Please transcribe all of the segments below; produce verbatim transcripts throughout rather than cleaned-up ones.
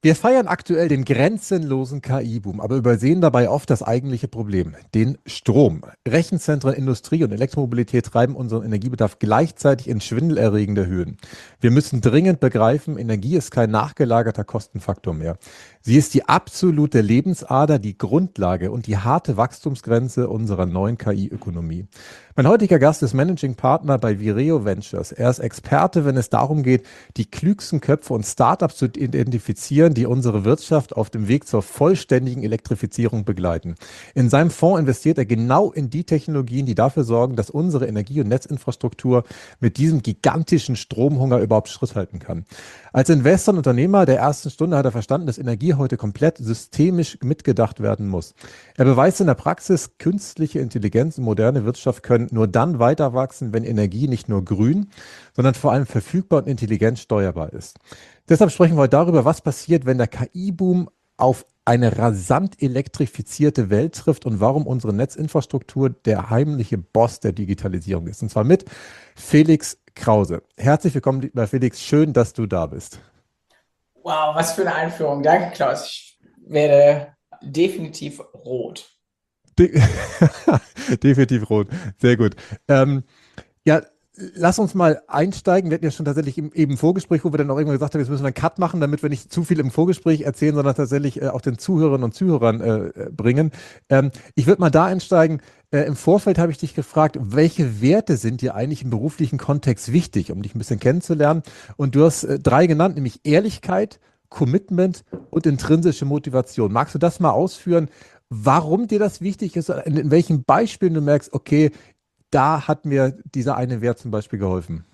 Wir feiern aktuell den grenzenlosen K I-Boom, aber übersehen dabei oft das eigentliche Problem, den Strom. Rechenzentren, Industrie und Elektromobilität treiben unseren Energiebedarf gleichzeitig in schwindelerregende Höhen. Wir müssen dringend begreifen, Energie ist kein nachgelagerter Kostenfaktor mehr. Sie ist die absolute Lebensader, die Grundlage und die harte Wachstumsgrenze unserer neuen K I-Ökonomie. Mein heutiger Gast ist Managing Partner bei Vireo Ventures. Er ist Experte, wenn es darum geht, die klügsten Köpfe und Startups zu identifizieren, die unsere Wirtschaft auf dem Weg zur vollständigen Elektrifizierung begleiten. In seinem Fonds investiert er genau in die Technologien, die dafür sorgen, dass unsere Energie- und Netzinfrastruktur mit diesem gigantischen Stromhunger überhaupt Schritt halten kann. Als Investor und Unternehmer der ersten Stunde hat er verstanden, dass Energie heute komplett systemisch mitgedacht werden muss. Er beweist in der Praxis, künstliche Intelligenz und moderne Wirtschaft können nur dann weiter wachsen, wenn Energie nicht nur grün, sondern vor allem verfügbar und intelligent steuerbar ist. Deshalb sprechen wir heute darüber, was passiert, wenn der K I-Boom auf eine rasant elektrifizierte Welt trifft und warum unsere Netzinfrastruktur der heimliche Boss der Digitalisierung ist. Und zwar mit Felix Krause. Herzlich willkommen, lieber Felix. Schön, dass du da bist. Wow, was für eine Einführung. Danke, Klaus. Ich werde definitiv rot. De Definitiv rot. Sehr gut. Ähm, ja, lass uns mal einsteigen. Wir hatten ja schon tatsächlich im, eben im Vorgespräch, wo wir dann auch irgendwann gesagt haben, jetzt müssen wir einen Cut machen, damit wir nicht zu viel im Vorgespräch erzählen, sondern tatsächlich äh, auch den Zuhörerinnen und Zuhörern äh, äh, bringen. Ähm, ich würde mal da einsteigen. Äh, im Vorfeld habe ich dich gefragt, welche Werte sind dir eigentlich im beruflichen Kontext wichtig, um dich ein bisschen kennenzulernen? Und du hast äh, drei genannt, nämlich Ehrlichkeit, Commitment und intrinsische Motivation. Magst du das mal ausführen, warum dir das wichtig ist, in, in welchen Beispielen du merkst, okay, da hat mir dieser eine Wert zum Beispiel geholfen?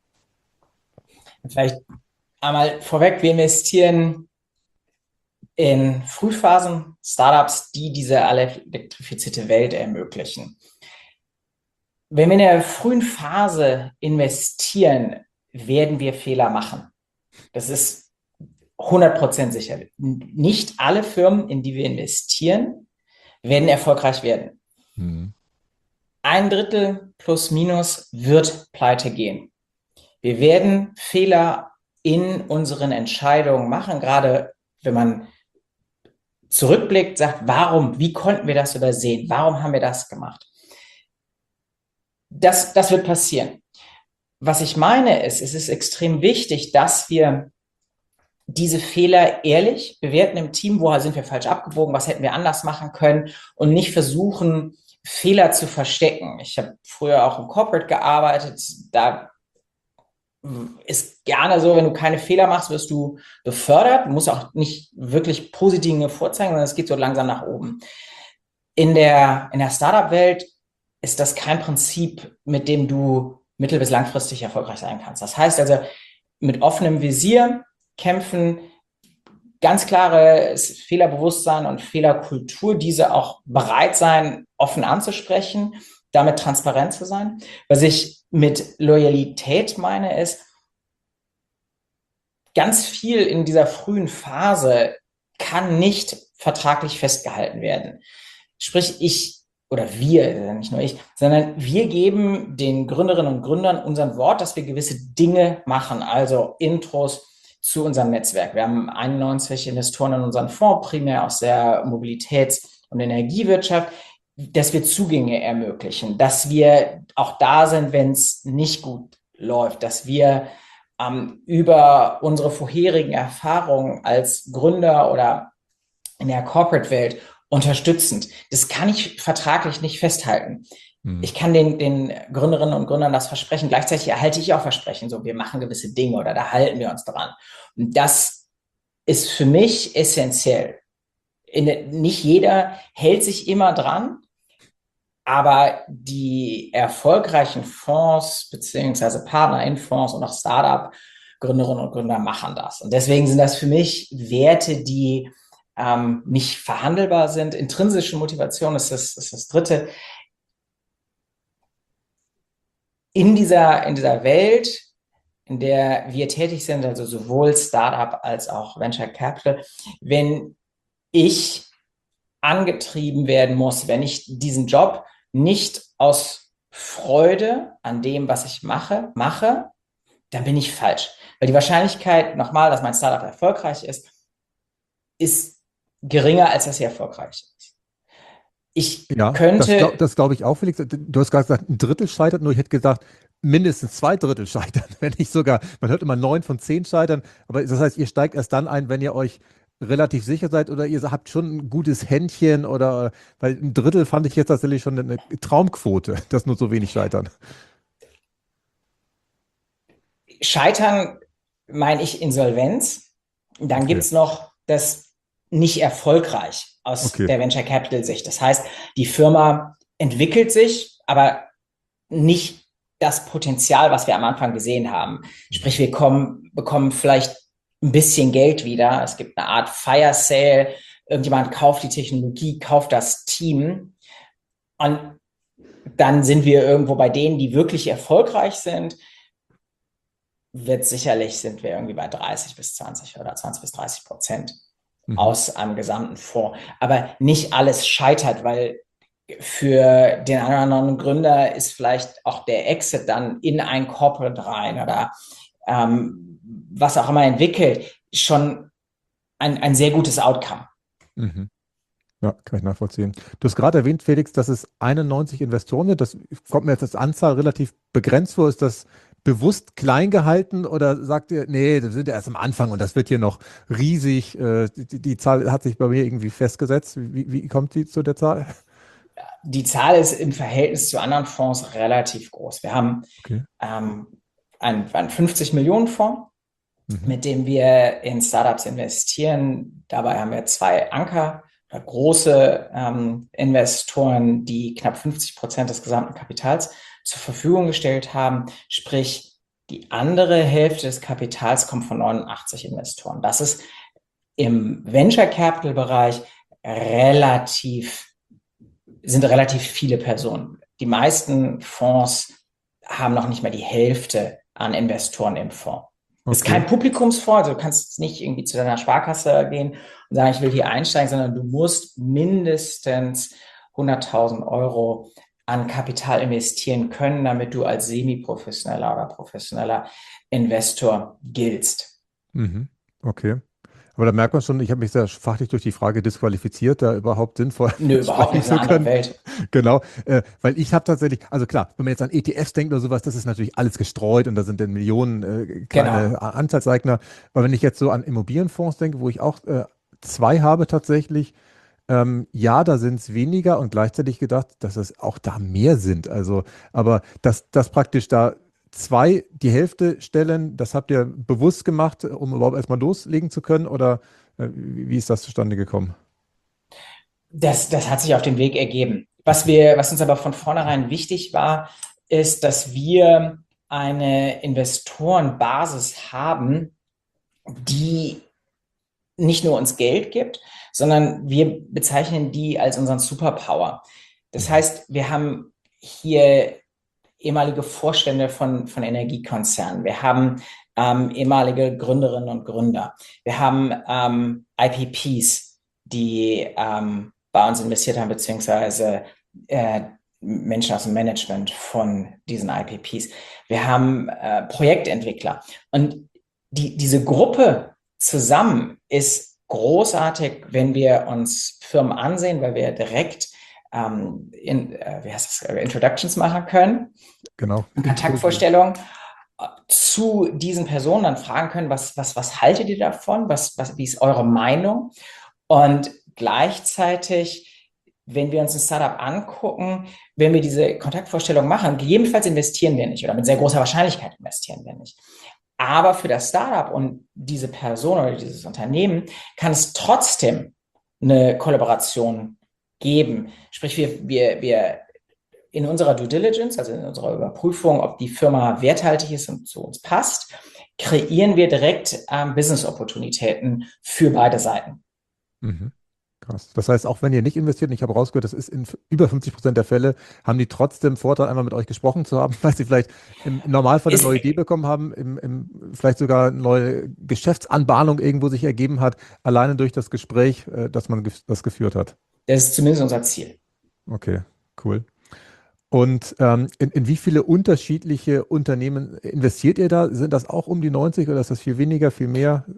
Vielleicht einmal vorweg, wir investieren in Frühphasen, Startups, die diese alle elektrifizierte Welt ermöglichen. Wenn wir in der frühen Phase investieren, werden wir Fehler machen. Das ist hundert Prozent sicher. Nicht alle Firmen, in die wir investieren, werden erfolgreich werden. Hm. Ein Drittel plus minus wird pleite gehen. Wir werden Fehler in unseren Entscheidungen machen, gerade wenn man zurückblickt, sagt, warum, wie konnten wir das übersehen? Warum haben wir das gemacht? Das, das wird passieren. Was ich meine ist, es ist extrem wichtig, dass wir diese Fehler ehrlich bewerten im Team, woher sind wir falsch abgebogen, was hätten wir anders machen können und nicht versuchen, Fehler zu verstecken. Ich habe früher auch im Corporate gearbeitet, da ist gerne so, wenn du keine Fehler machst, wirst du befördert. Du musst auch nicht wirklich positive Dinge vorzeigen, sondern es geht so langsam nach oben. In der, in der Startup-Welt ist das kein Prinzip, mit dem du mittel- bis langfristig erfolgreich sein kannst. Das heißt also, mit offenem Visier kämpfen, ganz klares Fehlerbewusstsein und Fehlerkultur, diese auch bereit sein, offen anzusprechen, damit transparent zu sein. Was ich mit Loyalität meine, ist, ganz viel in dieser frühen Phase kann nicht vertraglich festgehalten werden. Sprich, ich oder wir, nicht nur ich, sondern wir geben den Gründerinnen und Gründern unser Wort, dass wir gewisse Dinge machen, also Intros zu unserem Netzwerk. Wir haben einundneunzig Investoren in unseren Fonds, primär aus der Mobilitäts- und Energiewirtschaft, dass wir Zugänge ermöglichen, dass wir auch da sind, wenn es nicht gut läuft, dass wir ähm, über unsere vorherigen Erfahrungen als Gründer oder in der Corporate-Welt unterstützend. Das kann ich vertraglich nicht festhalten. Hm. Ich kann den, den Gründerinnen und Gründern das versprechen. Gleichzeitig erhalte ich auch Versprechen, so wir machen gewisse Dinge oder da halten wir uns dran. Und das ist für mich essentiell. In, nicht jeder hält sich immer dran, aber die erfolgreichen Fonds beziehungsweise Partner in Fonds und auch Startup-Gründerinnen und Gründer machen das. Und deswegen sind das für mich Werte, die ähm, nicht verhandelbar sind. Intrinsische Motivation ist das, ist das Dritte. In dieser, in dieser Welt, in der wir tätig sind, also sowohl Startup als auch Venture Capital, wenn ich angetrieben werden muss, wenn ich diesen Job nicht aus Freude an dem, was ich mache, mache, dann bin ich falsch. Weil die Wahrscheinlichkeit, nochmal, dass mein Startup erfolgreich ist, ist geringer, als dass sie erfolgreich ist. Ich Ja, das, glaub, könnte, das glaube ich auch, Felix. Du hast gerade gesagt, ein Drittel scheitert, nur ich hätte gesagt, mindestens zwei Drittel scheitern, wenn nicht sogar, man hört immer neun von zehn scheitern, aber das heißt, ihr steigt erst dann ein, wenn ihr euch relativ sicher seid oder ihr habt schon ein gutes Händchen oder, weil ein Drittel fand ich jetzt tatsächlich schon eine Traumquote, dass nur so wenig scheitern. Scheitern meine ich Insolvenz. Dann gibt Okay, es noch das nicht erfolgreich aus okay. der Venture Capital Sicht. Das heißt, die Firma entwickelt sich, aber nicht das Potenzial, was wir am Anfang gesehen haben. Mhm. Sprich, wir kommen, bekommen vielleicht ein bisschen Geld wieder. Es gibt eine Art Fire Sale. Irgendjemand kauft die Technologie, kauft das Team. Und dann sind wir irgendwo bei denen, die wirklich erfolgreich sind, wird sicherlich, sind wir irgendwie bei dreißig bis zwanzig oder zwanzig bis dreißig Prozent Mhm. aus einem gesamten Fonds. Aber nicht alles scheitert, weil für den einen oder anderen Gründer ist vielleicht auch der Exit dann in ein Corporate rein oder ähm, was auch immer entwickelt, schon ein, ein sehr gutes Outcome. Mhm. Ja, kann ich nachvollziehen. Du hast gerade erwähnt, Felix, dass es einundneunzig Investoren sind. Das kommt mir jetzt als Anzahl relativ begrenzt vor. Ist das bewusst klein gehalten oder sagt ihr, nee, wir sind ja erst am Anfang und das wird hier noch riesig. Äh, die, die Zahl hat sich bei mir irgendwie festgesetzt. Wie, wie kommt die zu der Zahl? Die Zahl ist im Verhältnis zu anderen Fonds relativ groß. Wir haben Okay. ähm, einen, einen fünfzig Millionen Fonds, Mhm. mit dem wir in Startups investieren. Dabei haben wir zwei Anker, oder große ähm, Investoren, die knapp fünfzig Prozent des gesamten Kapitals zur Verfügung gestellt haben. Sprich, die andere Hälfte des Kapitals kommt von neunundachtzig Investoren. Das ist im Venture Capital Bereich relativ, sind relativ viele Personen. Die meisten Fonds haben noch nicht mal die Hälfte an Investoren im Fonds. Es ist Okay. kein Publikumsfonds, also du kannst nicht irgendwie zu deiner Sparkasse gehen und sagen, ich will hier einsteigen, sondern du musst mindestens hunderttausend Euro an Kapital investieren können, damit du als semi-professioneller oder professioneller Investor giltst. Mhm. Okay. Aber da merkt man schon, ich habe mich sehr fachlich durch die Frage disqualifiziert, da überhaupt sinnvoll Nö, überhaupt sprechen nicht, das ist zu eine andere können. Welt. Genau, äh, weil ich habe tatsächlich, also klar, wenn man jetzt an E T Fs denkt oder sowas, das ist natürlich alles gestreut und da sind dann Millionen äh, kleine Genau. A- Anteilseigner. Aber wenn ich jetzt so an Immobilienfonds denke, wo ich auch äh, zwei habe tatsächlich, ähm, ja, da sind es weniger und gleichzeitig gedacht, dass es auch da mehr sind. Also, aber dass das praktisch da zwei die Hälfte stellen, das habt ihr bewusst gemacht, um überhaupt erstmal loslegen zu können oder äh, wie, wie ist das zustande gekommen? Das, das hat sich auf dem Weg ergeben. Was Okay. wir, was uns aber von vornherein wichtig war, ist, dass wir eine Investorenbasis haben, die nicht nur uns Geld gibt, sondern wir bezeichnen die als unseren Superpower. Das Mhm. heißt, wir haben hier ehemalige Vorstände von, von Energiekonzernen. Wir haben ähm, ehemalige Gründerinnen und Gründer. Wir haben ähm, I P Ps, die ähm, bei uns investiert haben, beziehungsweise äh, Menschen aus dem Management von diesen I P Ps. Wir haben äh, Projektentwickler. Und die, diese Gruppe zusammen ist großartig, wenn wir uns Firmen ansehen, weil wir direkt ähm, in, äh, wie heißt das, Introductions machen können, Genau. Intro, genau. Kontaktvorstellungen zu diesen Personen, dann fragen können, was, was, was haltet ihr davon? Was, was, wie ist eure Meinung? Und gleichzeitig, wenn wir uns ein Startup angucken, wenn wir diese Kontaktvorstellung machen, gegebenenfalls investieren wir nicht oder mit sehr großer Wahrscheinlichkeit investieren wir nicht. Aber für das Startup und diese Person oder dieses Unternehmen kann es trotzdem eine Kollaboration geben. Sprich, wir, wir, wir in unserer Due Diligence, also in unserer Überprüfung, ob die Firma werthaltig ist und zu uns passt, kreieren wir direkt ähm, Business-Opportunitäten für beide Seiten. Mhm. Krass. Das heißt, auch wenn ihr nicht investiert, und ich habe rausgehört, das ist in f- über fünfzig Prozent der Fälle, haben die trotzdem Vorteil, einmal mit euch gesprochen zu haben, weil sie vielleicht im Normalfall eine Ist, neue Idee bekommen haben, im, im, vielleicht sogar eine neue Geschäftsanbahnung irgendwo sich ergeben hat, alleine durch das Gespräch, äh, das man gef das geführt hat. das ist zumindest unser Ziel. Okay, cool. Und ähm, in, in wie viele unterschiedliche Unternehmen investiert ihr da? Sind das auch um die neunzig oder ist das viel weniger, viel mehr?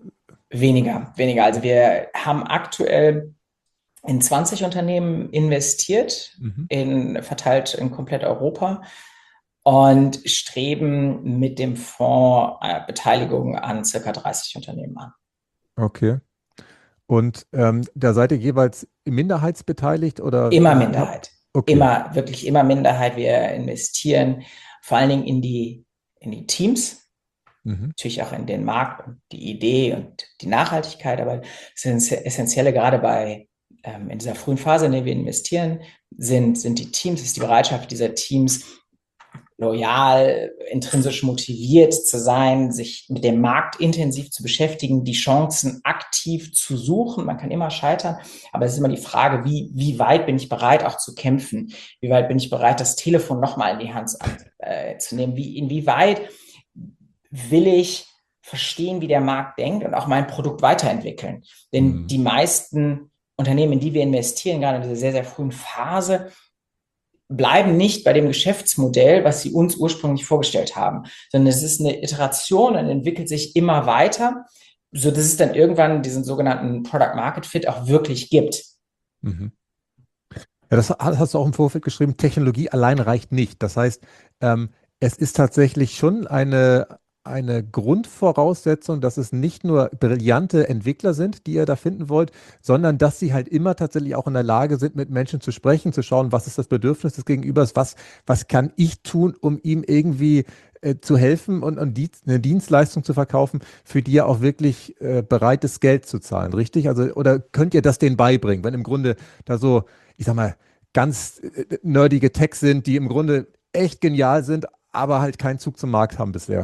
Weniger, weniger. Also wir haben aktuell in zwanzig Unternehmen investiert, Mhm. in, verteilt in komplett Europa und streben mit dem Fonds äh, Beteiligung an circa dreißig Unternehmen an. Okay. Und ähm, da seid ihr jeweils minderheitsbeteiligt oder Immer wie habt. Minderheit. Okay. Immer, wirklich immer Minderheit. Wir investieren vor allen Dingen in die, in die Teams, Mhm. natürlich auch in den Markt und die Idee und die Nachhaltigkeit, aber das Essentielle gerade bei ähm, in dieser frühen Phase, in der wir investieren, sind, sind die Teams, ist die Bereitschaft dieser Teams, loyal, intrinsisch motiviert zu sein, sich mit dem Markt intensiv zu beschäftigen, die Chancen aktiv zu suchen. Man kann immer scheitern, aber es ist immer die Frage, wie, wie weit bin ich bereit auch zu kämpfen? Wie weit bin ich bereit, das Telefon nochmal in die Hand äh, zu nehmen? Wie, inwieweit will ich verstehen, wie der Markt denkt und auch mein Produkt weiterentwickeln? Denn Mhm. die meisten Unternehmen, in die wir investieren, gerade in dieser sehr, sehr frühen Phase, bleiben nicht bei dem Geschäftsmodell, was sie uns ursprünglich vorgestellt haben, sondern es ist eine Iteration und entwickelt sich immer weiter, so dass es dann irgendwann diesen sogenannten Product Market Fit auch wirklich gibt. Mhm. Ja, das hast du auch im Vorfeld geschrieben, Technologie allein reicht nicht. Das heißt, ähm, es ist tatsächlich schon eine, eine Grundvoraussetzung, dass es nicht nur brillante Entwickler sind, die ihr da finden wollt, sondern dass sie halt immer tatsächlich auch in der Lage sind, mit Menschen zu sprechen, zu schauen, was ist das Bedürfnis des Gegenübers, was, was kann ich tun, um ihm irgendwie äh, zu helfen und, und die, eine Dienstleistung zu verkaufen, für die er auch wirklich äh, bereit ist, Geld zu zahlen, richtig? Also, oder könnt ihr das denen beibringen, wenn im Grunde da so, ich sag mal, ganz äh, nerdige Techs sind, die im Grunde echt genial sind, aber halt keinen Zug zum Markt haben bisher.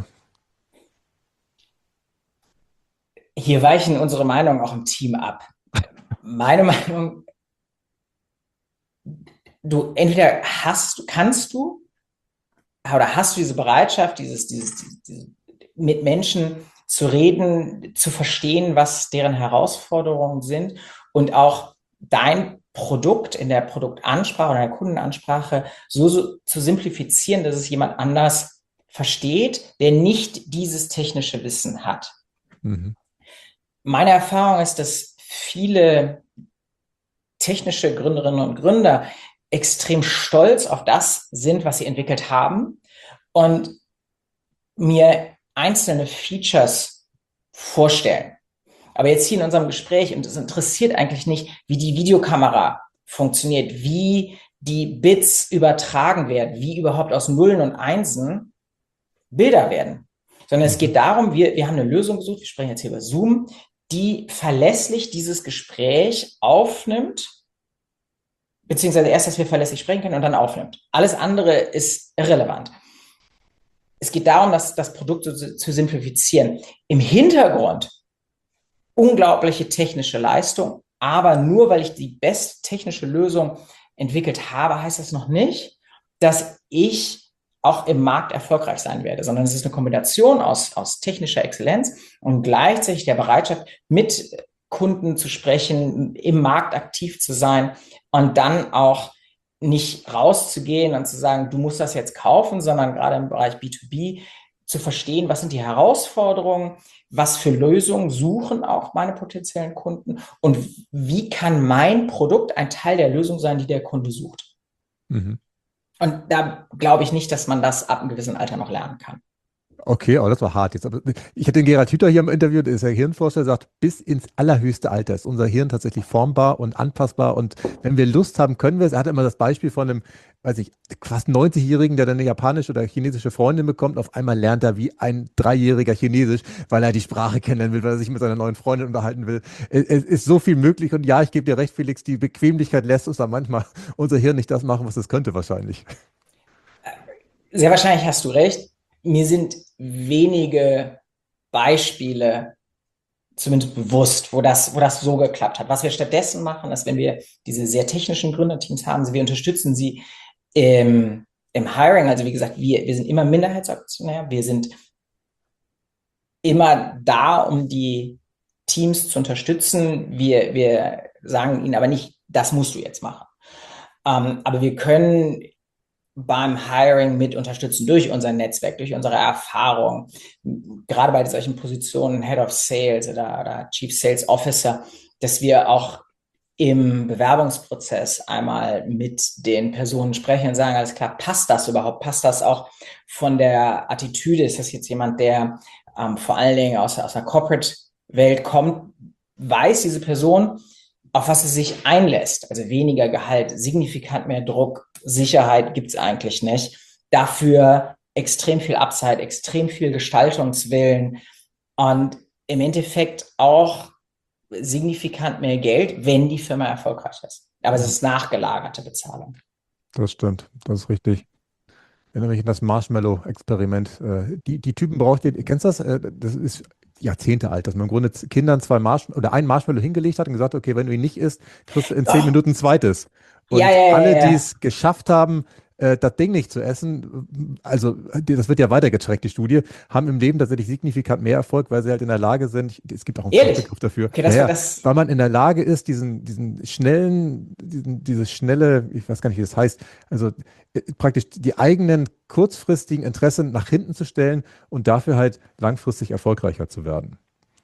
Hier weichen unsere Meinungen auch im Team ab. Meine Meinung, du entweder hast, kannst du oder hast du diese Bereitschaft, dieses, dieses, dieses mit Menschen zu reden, zu verstehen, was deren Herausforderungen sind und auch dein Produkt in der Produktansprache oder der Kundenansprache so, so zu simplifizieren, dass es jemand anders versteht, der nicht dieses technische Wissen hat. Mhm. Meine Erfahrung ist, dass viele technische Gründerinnen und Gründer extrem stolz auf das sind, was sie entwickelt haben und mir einzelne Features vorstellen. Aber jetzt hier in unserem Gespräch, und es interessiert eigentlich nicht, wie die Videokamera funktioniert, wie die Bits übertragen werden, wie überhaupt aus Nullen und Einsen Bilder werden. Sondern es Mhm. geht darum, wir, wir haben eine Lösung gesucht, wir sprechen jetzt hier über Zoom, die verlässlich dieses Gespräch aufnimmt, beziehungsweise erst, dass wir verlässlich sprechen können und dann aufnimmt. Alles andere ist irrelevant. Es geht darum, das, das Produkt zu, zu simplifizieren. Im Hintergrund unglaubliche technische Leistung, aber nur weil ich die beste technische Lösung entwickelt habe, heißt das noch nicht, dass ich auch im Markt erfolgreich sein werde, sondern es ist eine Kombination aus, aus technischer Exzellenz und gleichzeitig der Bereitschaft, mit Kunden zu sprechen, im Markt aktiv zu sein und dann auch nicht rauszugehen und zu sagen, du musst das jetzt kaufen, sondern gerade im Bereich B zwei B zu verstehen, was sind die Herausforderungen, was für Lösungen suchen auch meine potenziellen Kunden und wie kann mein Produkt ein Teil der Lösung sein, die der Kunde sucht. Mhm. Und da glaube ich nicht, dass man das ab einem gewissen Alter noch lernen kann. Okay, oh, das war hart jetzt. Aber ich hatte den Gerhard Hüther hier im Interview, der ist ja Hirnforscher, der sagt, bis ins allerhöchste Alter ist unser Hirn tatsächlich formbar und anpassbar. Und wenn wir Lust haben, können wir es. Er hat immer das Beispiel von einem, weiß ich, fast neunzig-Jährigen, der dann eine japanische oder chinesische Freundin bekommt. Auf einmal lernt er wie ein Dreijähriger Chinesisch, weil er die Sprache kennenlernen will, weil er sich mit seiner neuen Freundin unterhalten will. Es, es ist so viel möglich. Und ja, ich gebe dir recht, Felix, die Bequemlichkeit lässt uns dann manchmal unser Hirn nicht das machen, was es könnte wahrscheinlich. Sehr wahrscheinlich hast du recht. Mir sind wenige Beispiele zumindest bewusst, wo das, wo das so geklappt hat. Was wir stattdessen machen, ist, wenn wir diese sehr technischen Gründerteams haben, wir unterstützen sie im, im Hiring. Also wie gesagt, wir, wir sind immer Minderheitsaktionär. Wir sind immer da, um die Teams zu unterstützen. Wir, wir sagen ihnen aber nicht, das musst du jetzt machen. Ähm, aber wir können beim Hiring mit unterstützen durch unser Netzwerk, durch unsere Erfahrung, gerade bei solchen Positionen, Head of Sales oder, oder Chief Sales Officer, dass wir auch im Bewerbungsprozess einmal mit den Personen sprechen und sagen, alles klar, passt das überhaupt? Passt das auch von der Attitüde? Ist das jetzt jemand, der ähm, vor allen Dingen aus, aus der Corporate-Welt kommt? Weiß diese Person, auf was sie sich einlässt? Also weniger Gehalt, signifikant mehr Druck, Sicherheit gibt es eigentlich nicht. Dafür extrem viel Upside, extrem viel Gestaltungswillen und im Endeffekt auch signifikant mehr Geld, wenn die Firma erfolgreich ist. Aber es ist nachgelagerte Bezahlung. Das stimmt, das ist richtig. Ich erinnere mich an das Marshmallow-Experiment. Äh, Die, die Typen braucht ihr, kennst du das? Äh, Das ist Jahrzehnte alt, dass man im Grunde z- Kindern zwei Marshmallow oder ein Marshmallow hingelegt hat und gesagt, okay, wenn du ihn nicht isst, kriegst du in zehn Doch. Minuten ein zweites. Ja, Und ja, ja, alle, die ja. es geschafft haben, äh, das Ding nicht zu essen, also die- das wird ja weitergetrackt, die Studie, haben im Leben tatsächlich signifikant mehr Erfolg, weil sie halt in der Lage sind, es gibt auch einen Ehrlich. Fachbegriff dafür, Okay, das war naja, das. weil man in der Lage ist, diesen, diesen schnellen, diesen, dieses schnelle, ich weiß gar nicht, wie das heißt, also äh, praktisch die eigenen kurzfristigen Interessen nach hinten zu stellen und dafür halt langfristig erfolgreicher zu werden.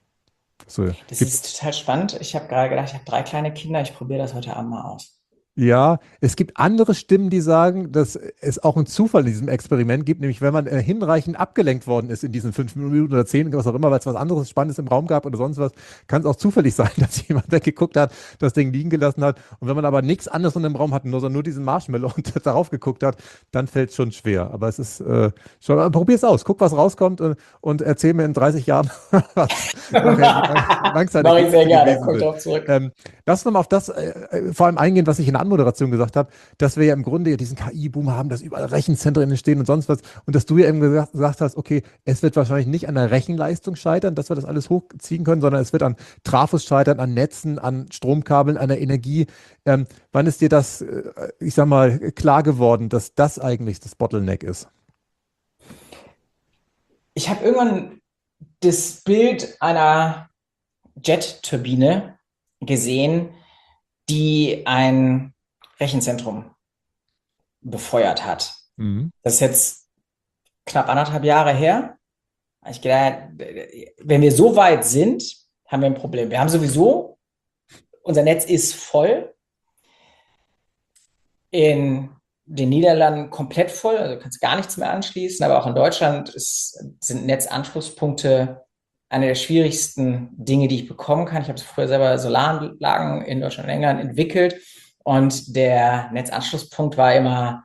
So, Das gibt ist total spannend. Ich habe gerade gedacht, ich habe drei kleine Kinder, ich probiere das heute Abend mal aus. Ja, es gibt andere Stimmen, die sagen, dass es auch einen Zufall in diesem Experiment gibt, nämlich wenn man äh, hinreichend abgelenkt worden ist in diesen fünf Minuten oder zehn, was auch immer, weil es was anderes Spannendes im Raum gab oder sonst was, kann es auch zufällig sein, dass jemand weggeguckt hat, das Ding liegen gelassen hat. Und wenn man aber nichts anderes in dem Raum hat, nur, sondern nur diesen Marshmallow und darauf geguckt hat, dann fällt es schon schwer. Aber es ist äh, schon, aber probier es aus, guck, was rauskommt und, und erzähl mir in dreißig Jahren, was nachher die Lang Mache ich sehr Langzeitergebnisse gerne, gewesen kommt sind. drauf zurück. Ähm, Lass uns nochmal auf das äh, äh, vor allem eingehen, was ich in der Anmoderation gesagt habe, dass wir ja im Grunde ja diesen K I-Boom haben, dass überall Rechenzentren entstehen und sonst was. Und dass du ja eben gesagt, gesagt hast, okay, es wird wahrscheinlich nicht an der Rechenleistung scheitern, dass wir das alles hochziehen können, sondern es wird an Trafos scheitern, an Netzen, an Stromkabeln, an der Energie. Ähm, wann ist dir das, äh, ich sag mal, klar geworden, dass das eigentlich das Bottleneck ist? Ich habe irgendwann das Bild einer Jet-Turbine gesehen, die ein Rechenzentrum befeuert hat. Mhm. Das ist jetzt knapp anderthalb Jahre her. Ich gedacht, wenn wir so weit sind, haben wir ein Problem. Wir haben sowieso, unser Netz ist voll, in den Niederlanden komplett voll, also du kannst gar nichts mehr anschließen, aber auch in Deutschland ist, sind Netzanschlusspunkte eine der schwierigsten Dinge, die ich bekommen kann. Ich habe früher selber Solaranlagen in Deutschland und England entwickelt und der Netzanschlusspunkt war immer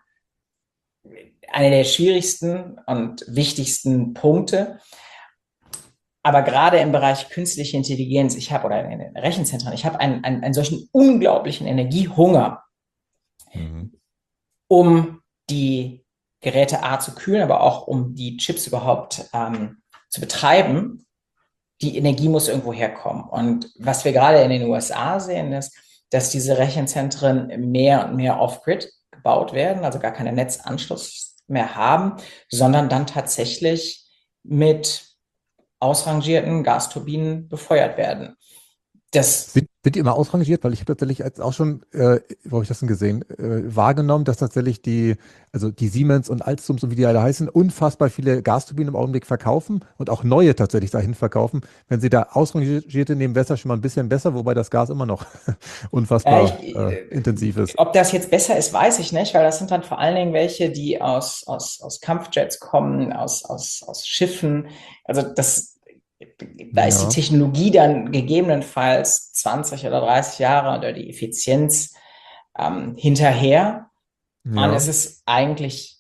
einer der schwierigsten und wichtigsten Punkte. Aber gerade im Bereich künstliche Intelligenz, ich habe, oder in den Rechenzentren, ich habe einen, einen, einen solchen unglaublichen Energiehunger, Mhm. um die Geräte A zu kühlen, aber auch um die Chips überhaupt ähm, zu betreiben. Die Energie muss irgendwo herkommen. Und was wir gerade in den U S A sehen, ist, dass diese Rechenzentren mehr und mehr off-grid gebaut werden, also gar keinen Netzanschluss mehr haben, sondern dann tatsächlich mit ausrangierten Gasturbinen befeuert werden. Das Sind, sind die immer ausrangiert? Weil ich habe tatsächlich jetzt auch schon, äh, wo habe ich das denn gesehen, äh, wahrgenommen, dass tatsächlich die, also die Siemens und Alstoms und wie die alle heißen, unfassbar viele Gasturbinen im Augenblick verkaufen und auch neue tatsächlich dahin verkaufen. Wenn sie da ausrangierte nehmen, wäre es schon mal ein bisschen besser, wobei das Gas immer noch Ja, unfassbar ich, äh, intensiv ist. ob das jetzt besser ist, weiß ich nicht, weil das sind dann vor allen Dingen welche, die aus, aus, aus Kampfjets kommen, aus, aus, aus Schiffen. Also das, da ist die Ja, Technologie dann gegebenenfalls zwanzig oder dreißig Jahre oder die Effizienz ähm, hinterher. Und ja. es ist eigentlich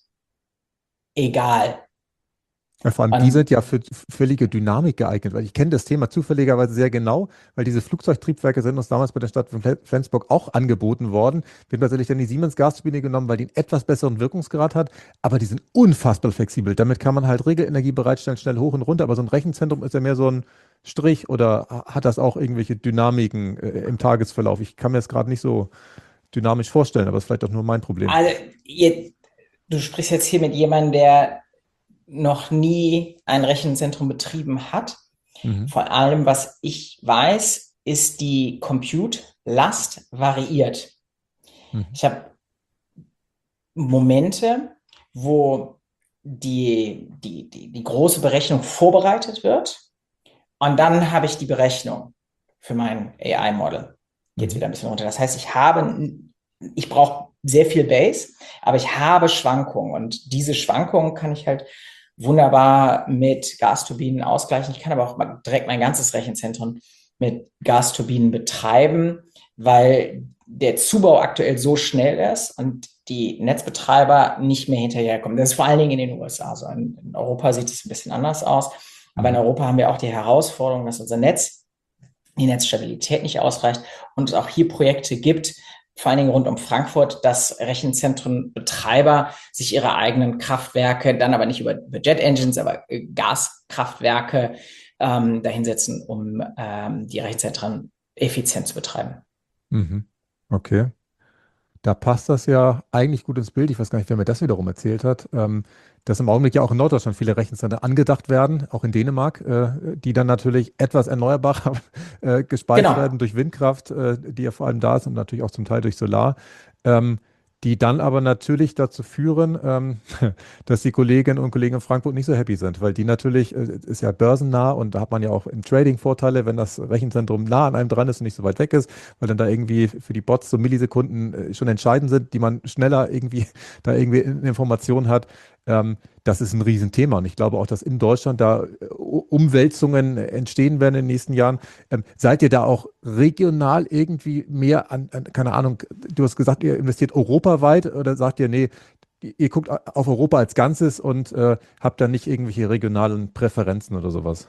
egal. Ja, vor allem die Und sind ja für völlige Dynamik geeignet, weil ich kenne das Thema zufälligerweise sehr genau, weil diese Flugzeugtriebwerke sind uns damals bei der Stadt von Fle- Flensburg auch angeboten worden. Wir haben tatsächlich dann die Siemens Gasturbine genommen, weil die einen etwas besseren Wirkungsgrad hat, aber die sind unfassbar flexibel. Damit kann man halt Regelenergie bereitstellen, schnell hoch und runter, aber so ein Rechenzentrum ist ja mehr so ein Strich oder hat das auch irgendwelche Dynamiken äh, im Tagesverlauf? Ich kann mir das gerade nicht so dynamisch vorstellen, aber das ist vielleicht auch nur mein Problem. also, ihr, du sprichst jetzt hier mit jemandem, der noch nie ein Rechenzentrum betrieben hat. Mhm. Vor allem, was ich weiß, ist die Compute-Last variiert. Mhm. Ich habe Momente, wo die, die, die, die große Berechnung vorbereitet wird. Und dann habe ich die Berechnung für mein A I-Model. Geht es Mhm. wieder ein bisschen runter. Das heißt, ich habe, ich brauche sehr viel Base, aber ich habe Schwankungen. Und diese Schwankungen kann ich halt wunderbar mit Gasturbinen ausgleichen. Ich kann aber auch mal direkt mein ganzes Rechenzentrum mit Gasturbinen betreiben, weil der Zubau aktuell so schnell ist und die Netzbetreiber nicht mehr hinterherkommen. Das ist vor allen Dingen in den U S A so. In, in Europa sieht es ein bisschen anders aus. Aber in Mhm. Europa haben wir auch die Herausforderung, dass unser Netz, die Netzstabilität nicht ausreicht und es auch hier Projekte gibt, vor allen Dingen rund um Frankfurt, dass Rechenzentrenbetreiber sich ihre eigenen Kraftwerke, dann aber nicht über, über Jet Engines, aber Gaskraftwerke ähm, dahinsetzen, um ähm, die Rechenzentren effizient zu betreiben. Mhm. Okay. Da passt das ja eigentlich gut ins Bild. Ich weiß gar nicht, wer mir das wiederum erzählt hat, ähm, dass im Augenblick ja auch in Norddeutschland viele Rechenzentren angedacht werden, auch in Dänemark, äh, die dann natürlich etwas erneuerbarer äh, gespeist werden Genau. durch Windkraft, äh, die ja vor allem da ist und natürlich auch zum Teil durch Solar, ähm, die dann aber natürlich dazu führen, ähm, dass die Kolleginnen und Kollegen in Frankfurt nicht so happy sind, weil die natürlich, äh, ist ja börsennah und da hat man ja auch im Trading Vorteile, wenn das Rechenzentrum nah an einem dran ist und nicht so weit weg ist, weil dann da irgendwie für die Bots so Millisekunden äh, schon entscheidend sind, die man schneller irgendwie da irgendwie in Informationen hat. Ähm, das ist ein Riesenthema und ich glaube auch, dass in Deutschland da äh, Umwälzungen entstehen werden in den nächsten Jahren. Ähm, seid ihr da auch regional irgendwie mehr an, an, keine Ahnung, du hast gesagt, ihr investiert europaweit oder sagt ihr, nee, ihr guckt auf Europa als Ganzes und äh, habt da nicht irgendwelche regionalen Präferenzen oder sowas?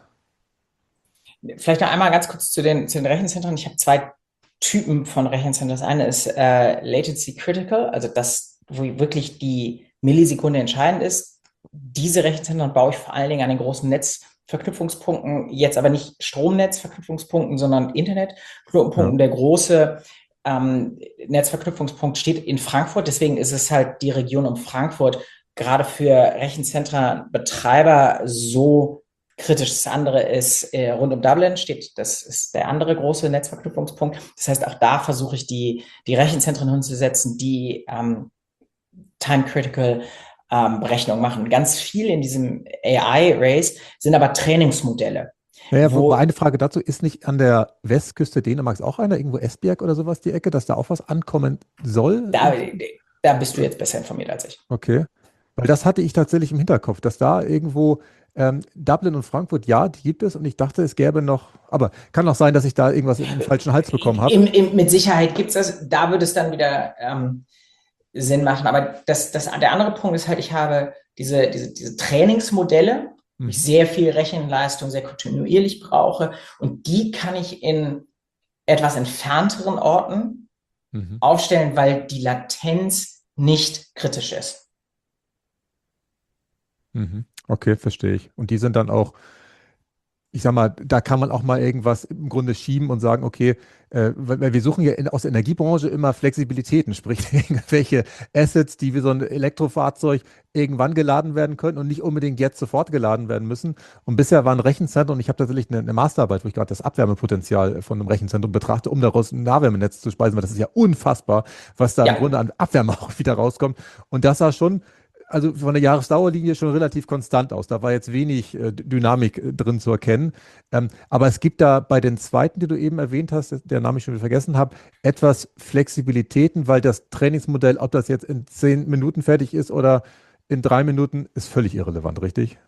Vielleicht noch einmal ganz kurz zu den, zu den Rechenzentren. Ich habe zwei Typen von Rechenzentren. Das eine ist äh, Latency Critical, also das, wo wirklich die Millisekunde entscheidend ist. Diese Rechenzentren baue ich vor allen Dingen an den großen Netzverknüpfungspunkten, jetzt aber nicht Stromnetzverknüpfungspunkten, sondern Internetknotenpunkten. Ja. Der große ähm, Netzverknüpfungspunkt steht in Frankfurt, deswegen ist es halt die Region um Frankfurt gerade für Rechenzentrenbetreiber so kritisch. Das andere ist äh, rund um Dublin steht, das ist der andere große Netzverknüpfungspunkt. Das heißt, auch da versuche ich die, die Rechenzentren hinzusetzen, die ähm, time-critical ähm, Berechnungen machen. Ganz viel in diesem A I-Race sind aber Trainingsmodelle, Naja, wo, wo wo eine Frage dazu, ist nicht an der Westküste Dänemarks auch einer, irgendwo Esbjerg oder sowas, die Ecke, dass da auch was ankommen soll? da, da bist du jetzt besser informiert als ich. Okay. Weil das hatte ich tatsächlich im Hinterkopf, dass da irgendwo ähm, Dublin und Frankfurt, ja, die gibt es und ich dachte, es gäbe noch, aber kann auch sein, dass ich da irgendwas im falschen Hals bekommen habe. Im, im, mit Sicherheit gibt es das, da würde es dann wieder ähm, Sinn machen. Aber das, das, der andere Punkt ist halt, ich habe diese, diese, diese Trainingsmodelle, wo ich Mhm. sehr viel Rechenleistung sehr kontinuierlich brauche. Und die kann ich in etwas entfernteren Orten Mhm. aufstellen, weil die Latenz nicht kritisch ist. Mhm. Okay, verstehe ich. Und die sind dann auch, ich sag mal, da kann man auch mal irgendwas im Grunde schieben und sagen, okay, äh, weil, weil wir suchen ja in, aus der Energiebranche immer Flexibilitäten, sprich irgendwelche Assets, die wie so ein Elektrofahrzeug irgendwann geladen werden können und nicht unbedingt jetzt sofort geladen werden müssen. Und bisher waren Rechenzentren, und ich habe tatsächlich eine, eine Masterarbeit, wo ich gerade das Abwärmepotenzial von einem Rechenzentrum betrachte, um daraus ein Nahwärmenetz zu speisen, weil das ist ja unfassbar, was da im Ja, Grunde an Abwärme auch wieder rauskommt. Und das sah schon, also von der Jahresdauerlinie schon relativ konstant aus. Da war jetzt wenig äh, Dynamik äh, drin zu erkennen. Ähm, aber es gibt da bei den zweiten, die du eben erwähnt hast, der Name ich schon wieder vergessen habe, etwas Flexibilitäten, weil das Trainingsmodell, ob das jetzt in zehn Minuten fertig ist oder in drei Minuten, ist völlig irrelevant, richtig?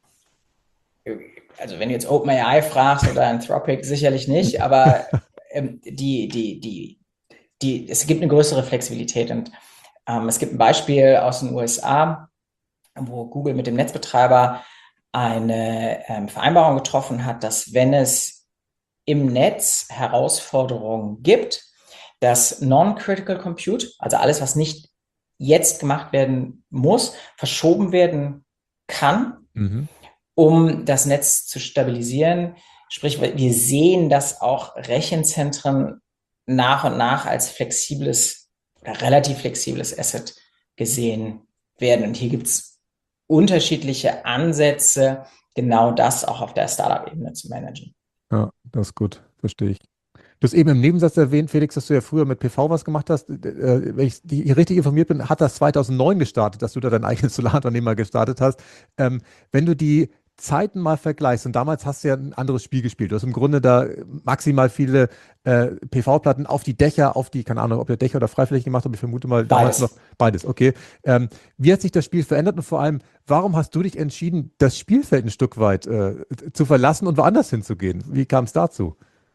also wenn du jetzt OpenAI fragst oder Anthropic, sicherlich nicht, aber ähm, die, die, die, die, es gibt eine größere Flexibilität. Und ähm, es gibt ein Beispiel aus den U S A, wo Google mit dem Netzbetreiber eine ähm, Vereinbarung getroffen hat, dass wenn es im Netz Herausforderungen gibt, dass Non-Critical Compute, also alles, was nicht jetzt gemacht werden muss, verschoben werden kann, Mhm. um das Netz zu stabilisieren. Sprich, wir sehen, dass auch Rechenzentren nach und nach als flexibles oder relativ flexibles Asset gesehen werden. Und hier gibt es unterschiedliche Ansätze, genau das auch auf der Startup-Ebene zu managen. Ja, das ist gut, verstehe ich. Du hast eben im Nebensatz erwähnt, Felix, dass du ja früher mit P V was gemacht hast. Äh, wenn ich die- richtig informiert bin, hat das zweitausendneun gestartet, dass du da dein eigenes Solarunternehmen mal gestartet hast. Ähm, wenn du die Zeiten mal vergleichst, und damals hast du ja ein anderes Spiel gespielt. Du hast im Grunde da maximal viele äh, P V-Platten auf die Dächer, auf die, keine Ahnung, ob ihr Dächer oder Freifläche gemacht habt, ich vermute mal damals noch Beides. beides, okay. Ähm, wie hat sich das Spiel verändert und vor allem, warum hast du dich entschieden, das Spielfeld ein Stück weit äh, zu verlassen und woanders hinzugehen? Wie kam es dazu?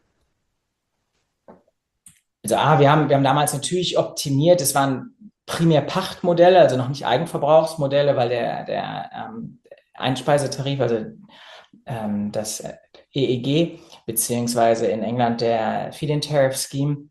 Also, ah, wir haben, wir haben damals natürlich optimiert. Es waren primär Pachtmodelle, also noch nicht Eigenverbrauchsmodelle, weil der, der ähm, Einspeisetarif, also ähm, das E E G, beziehungsweise in England der Feed-in Tariff Scheme,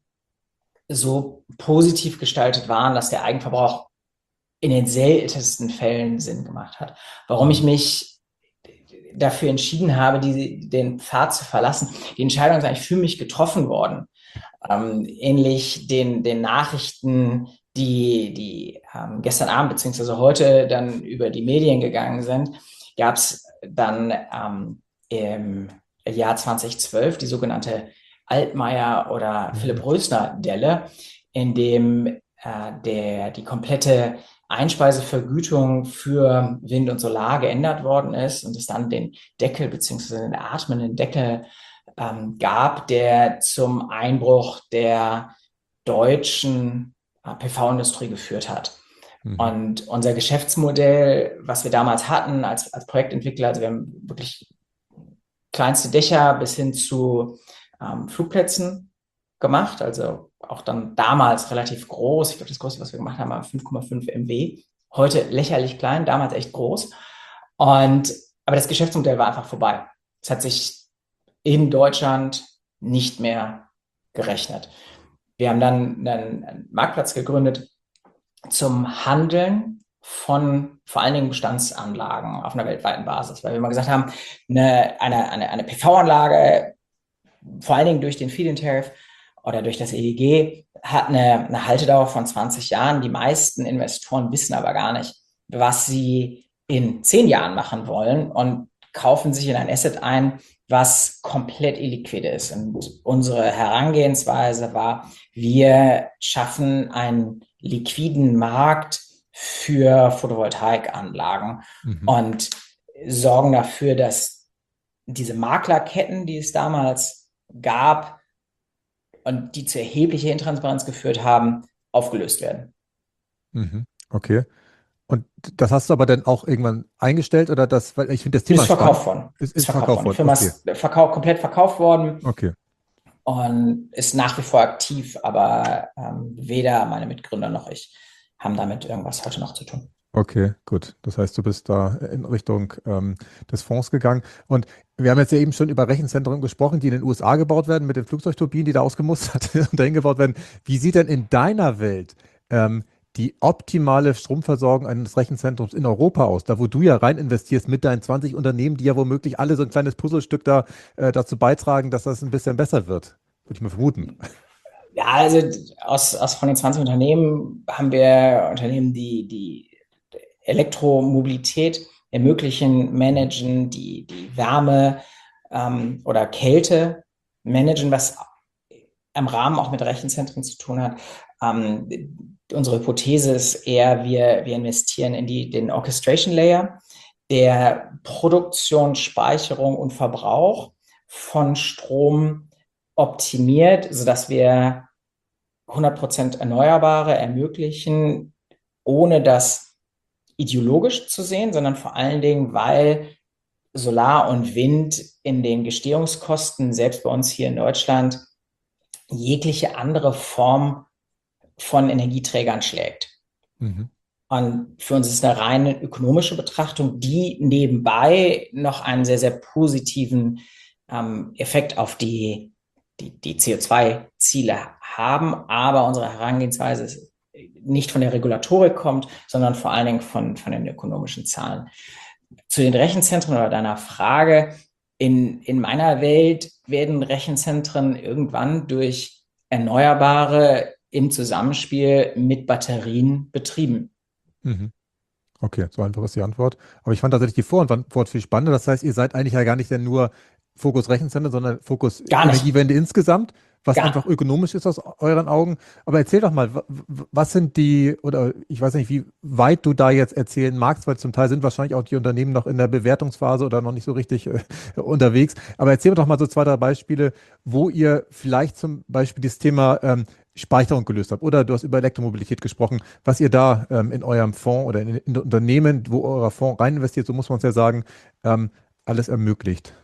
so positiv gestaltet waren, dass der Eigenverbrauch in den seltensten Fällen Sinn gemacht hat. Warum ich Mhm. mich dafür entschieden habe, die, den Pfad zu verlassen. Die Entscheidung ist eigentlich für mich getroffen worden. Ähm, ähnlich den, den Nachrichten, die, die ähm, gestern Abend beziehungsweise heute dann über die Medien gegangen sind, gab es dann ähm, im Jahr zweitausendzwölf die sogenannte Altmaier- oder Mhm. Philipp-Rösner-Delle, in dem äh, der, die komplette Einspeisevergütung für Wind und Solar geändert worden ist und es dann den Deckel beziehungsweise den atmenden Deckel ähm, gab, der zum Einbruch der deutschen äh, P V-Industrie geführt hat. Mhm. Und unser Geschäftsmodell, was wir damals hatten als, als Projektentwickler, also wir haben wirklich kleinste Dächer bis hin zu ähm, Flugplätzen gemacht, also auch dann damals relativ groß. Ich glaube, das größte, was wir gemacht haben, war fünf Komma fünf Megawatt. Heute lächerlich klein, damals echt groß. Und, aber das Geschäftsmodell war einfach vorbei. Es hat sich in Deutschland nicht mehr gerechnet. Wir haben dann einen Marktplatz gegründet zum Handeln von vor allen Dingen Bestandsanlagen auf einer weltweiten Basis, weil wir mal gesagt haben, eine, eine, eine, eine P V-Anlage, vor allen Dingen durch den Feed-in-Tariff oder durch das E E G, hat eine, eine Haltedauer von zwanzig Jahren. Die meisten Investoren wissen aber gar nicht, was sie in zehn Jahren machen wollen und kaufen sich in ein Asset ein, was komplett illiquide ist. Und unsere Herangehensweise war, wir schaffen einen liquiden Markt für Photovoltaikanlagen Mhm. und sorgen dafür, dass diese Maklerketten, die es damals gab und die zu erheblicher Intransparenz geführt haben, aufgelöst werden. Mhm. Okay. Und das hast du aber dann auch irgendwann eingestellt oder das, weil ich finde das Ist Thema spannend, verkauft worden. ist, Ist ist verkauft verkauft worden. Die worden. Firma Okay. ist verkau komplett verkauft worden Okay. und ist nach wie vor aktiv, aber ähm, weder meine Mitgründer noch ich haben damit irgendwas heute noch zu tun. Okay, gut. Das heißt, du bist da in Richtung ähm, des Fonds gegangen. Und wir haben jetzt ja eben schon über Rechenzentren gesprochen, die in den U S A gebaut werden, mit den Flugzeugturbinen, die da ausgemustert und dahin gebaut werden. Wie sieht denn in deiner Welt ähm, die optimale Stromversorgung eines Rechenzentrums in Europa aus? Da, wo du ja rein investierst mit deinen zwanzig Unternehmen, die ja womöglich alle so ein kleines Puzzlestück da äh, dazu beitragen, dass das ein bisschen besser wird. Würde ich mal vermuten. Ja, also aus, aus von den zwanzig Unternehmen haben wir Unternehmen, die, die Elektromobilität ermöglichen, managen, die, die Wärme ähm, oder Kälte managen, was im Rahmen auch mit Rechenzentren zu tun hat. Ähm, unsere Hypothese ist eher, wir, wir investieren in die, den Orchestration Layer, der Produktion, Speicherung und Verbrauch von Strom optimiert, sodass wir hundert Prozent Erneuerbare ermöglichen, ohne das ideologisch zu sehen, sondern vor allen Dingen, weil Solar und Wind in den Gestehungskosten, selbst bei uns hier in Deutschland, jegliche andere Form von Energieträgern schlägt. Mhm. Und für uns ist es eine reine ökonomische Betrachtung, die nebenbei noch einen sehr, sehr positiven ähm, Effekt auf die, die, die C O zwei Ziele haben. Aber unsere Herangehensweise ist nicht von der Regulatorik kommt, sondern vor allen Dingen von, von den ökonomischen Zahlen. Zu den Rechenzentren oder deiner Frage. In, in meiner Welt werden Rechenzentren irgendwann durch Erneuerbare im Zusammenspiel mit Batterien betrieben. Mhm. Okay, so einfach ist die Antwort. Aber ich fand tatsächlich die Vorantwort viel spannender. Das heißt, ihr seid eigentlich ja gar nicht denn nur Fokus Rechenzentren, sondern Fokus Gar nicht. Energiewende insgesamt. was Ja, einfach ökonomisch ist aus euren Augen. Aber erzähl doch mal, wa- wa- was sind die, oder ich weiß nicht, wie weit du da jetzt erzählen magst, weil zum Teil sind wahrscheinlich auch die Unternehmen noch in der Bewertungsphase oder noch nicht so richtig äh, unterwegs. Aber erzähl mir doch mal so zwei, drei Beispiele, wo ihr vielleicht zum Beispiel das Thema ähm, Speicherung gelöst habt. Oder du hast über Elektromobilität gesprochen, was ihr da ähm, in eurem Fonds oder in, in Unternehmen, wo euer Fonds rein investiert, so muss man es ja sagen, ähm, alles ermöglicht.